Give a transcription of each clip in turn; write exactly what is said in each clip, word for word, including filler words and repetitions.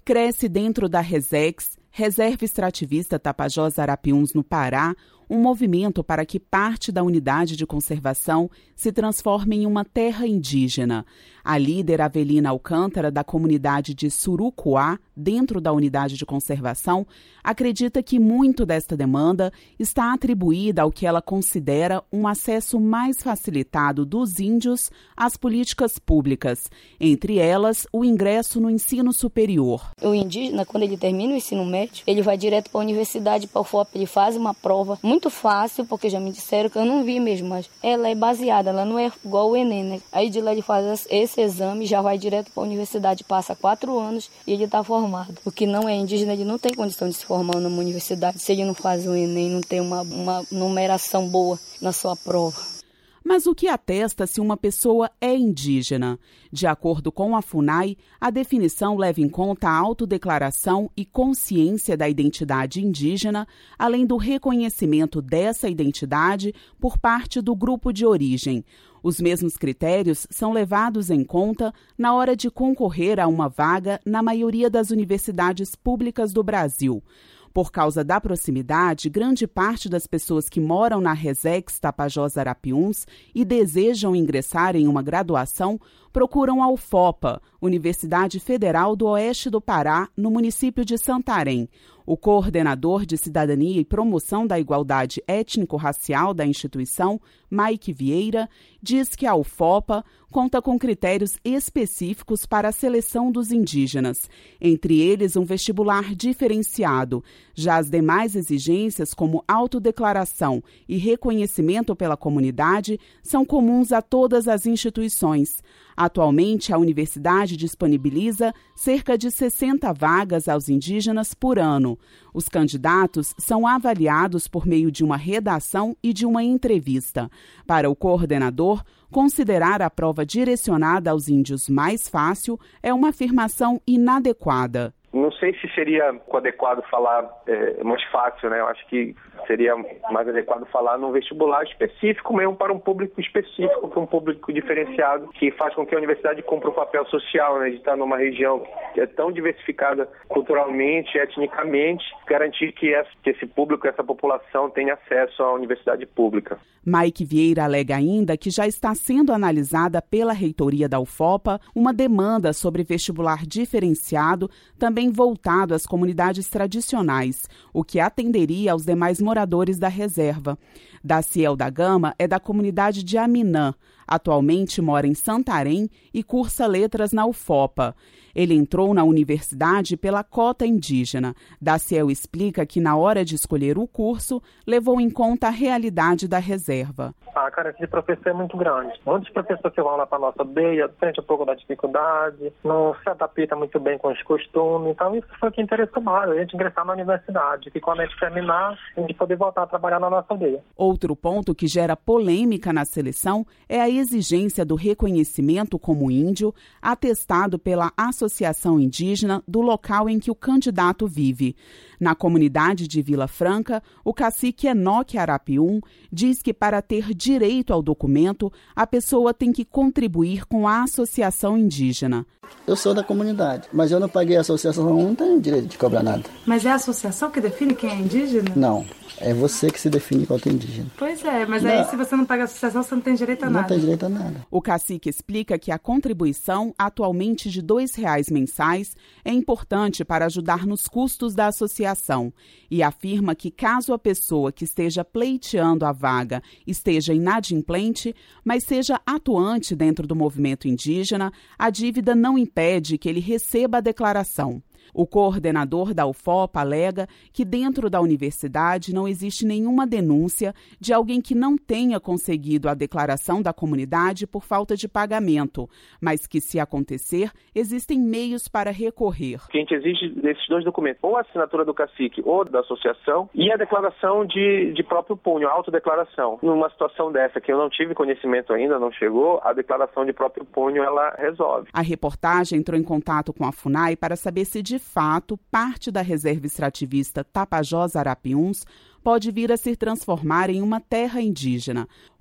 Cresce dentro da Resex, Reserva Extrativista Tapajós Arapiuns, no Pará, um movimento para que parte da unidade de conservação se transforme em uma terra indígena. A líder Avelina Alcântara, da comunidade de Surucuá, dentro da unidade de conservação, acredita que muito desta demanda está atribuída ao que ela considera um acesso mais facilitado dos índios às políticas públicas, entre elas o ingresso no ensino superior. O indígena, quando ele termina o ensino médio, ele vai direto para a universidade, para o F O P, ele faz uma prova muito fácil, porque já me disseram que eu não vi mesmo, mas ela é baseada, ela não é igual o Enem, né? Aí de lá ele faz esse exame, já vai direto para a universidade, passa quatro anos e ele está formado. O que não é indígena, ele não tem condição de se formar numa universidade, se ele não faz o Enem, não tem uma, uma numeração boa na sua prova. Mas o que atesta se uma pessoa é indígena? De acordo com a FUNAI, a definição leva em conta a autodeclaração e consciência da identidade indígena, além do reconhecimento dessa identidade por parte do grupo de origem. Os mesmos critérios são levados em conta na hora de concorrer a uma vaga na maioria das universidades públicas do Brasil. Por causa da proximidade, grande parte das pessoas que moram na Resex Tapajós Arapiuns e desejam ingressar em uma graduação procuram a U F O P A, Universidade Federal do Oeste do Pará, no município de Santarém. O coordenador de Cidadania e Promoção da Igualdade Étnico-Racial da instituição, Mike Vieira, diz que a U F O P A conta com critérios específicos para a seleção dos indígenas, entre eles um vestibular diferenciado. Já as demais exigências, como autodeclaração e reconhecimento pela comunidade, são comuns a todas as instituições. Atualmente, a universidade disponibiliza cerca de sessenta vagas aos indígenas por ano. Os candidatos são avaliados por meio de uma redação e de uma entrevista. Para o coordenador, considerar a prova direcionada aos índios mais fácil é uma afirmação inadequada. Não sei se seria adequado falar é, mais fácil, né? Eu acho que seria mais adequado falar num vestibular específico mesmo para um público específico, para um público diferenciado, que faz com que a universidade cumpra o papel social, né? De estar numa região que é tão diversificada culturalmente, etnicamente, garantir que, essa, que esse público, essa população tenha acesso à universidade pública. Mike Vieira alega ainda que já está sendo analisada pela reitoria da U F O P A uma demanda sobre vestibular diferenciado, também voltado às comunidades tradicionais, o que atenderia aos demais moradores da reserva. Daciel da Gama é da comunidade de Aminã. Atualmente mora em Santarém e cursa letras na U F O P A. Ele entrou na universidade pela cota indígena. Daciel explica que, na hora de escolher o curso, levou em conta a realidade da reserva. A carência de professor é muito grande. Muitos professores que vão lá para a nossa aldeia sentem um pouco da dificuldade, não se adaptam muito bem com os costumes. Então, isso foi o que interessou mais, a gente ingressar na universidade, que quando a gente terminar, a gente poder voltar a trabalhar na nossa aldeia. Outro ponto que gera polêmica na seleção é a exigência do reconhecimento como índio, atestado pela Associação Indígena do local em que o candidato vive. Na comunidade de Vila Franca, o cacique Enoque Arapium diz que para ter direito ao documento, a pessoa tem que contribuir com a associação indígena. Eu sou da comunidade, mas eu não paguei a associação, não tenho direito de cobrar nada. Mas é a associação que define quem é indígena? Não. É você que se define qual é indígena. Pois é, mas não. Aí se você não paga a associação, você não tem direito a nada. Não tem direito a nada. O cacique explica que a contribuição, atualmente de dois reais mensais, é importante para ajudar nos custos da associação e afirma que caso a pessoa que esteja pleiteando a vaga esteja inadimplente, mas seja atuante dentro do movimento indígena, a dívida não impede que ele receba a declaração. O coordenador da U F O P A alega que dentro da universidade não existe nenhuma denúncia de alguém que não tenha conseguido a declaração da comunidade por falta de pagamento, mas que, se acontecer, existem meios para recorrer. O que a gente exige desses dois documentos, ou a assinatura do cacique ou da associação, e a declaração de, de próprio punho, a autodeclaração. Numa situação dessa que eu não tive conhecimento ainda, não chegou, a declaração de próprio punho ela resolve. A reportagem entrou em contato com a FUNAI para saber se de fato, parte da reserva extrativista Tapajós Arapiuns pode vir a se transformar em uma terra indígena.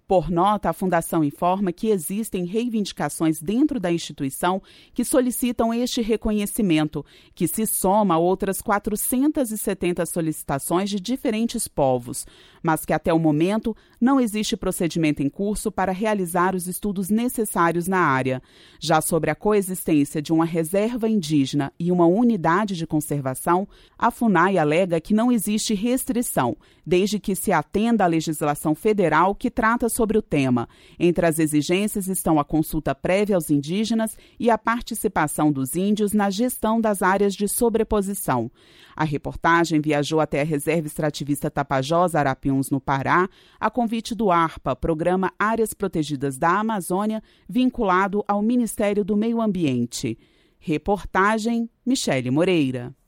Por nota, a Fundação informa que existem reivindicações dentro da instituição que solicitam este reconhecimento, que se soma a outras quatrocentas e setenta solicitações de diferentes povos, mas que até o momento não existe procedimento em curso para realizar os estudos necessários na área. Já sobre a coexistência de uma reserva indígena e uma unidade de conservação, a FUNAI alega que não existe restrição, desde que se atenda à legislação federal que trata sobre o tema. Entre as exigências estão a consulta prévia aos indígenas e a participação dos índios na gestão das áreas de sobreposição. A reportagem viajou até a Reserva Extrativista Tapajós, Arapiuns, no Pará, a convite do ARPA, Programa Áreas Protegidas da Amazônia, vinculado ao Ministério do Meio Ambiente. Reportagem Michele Moreira.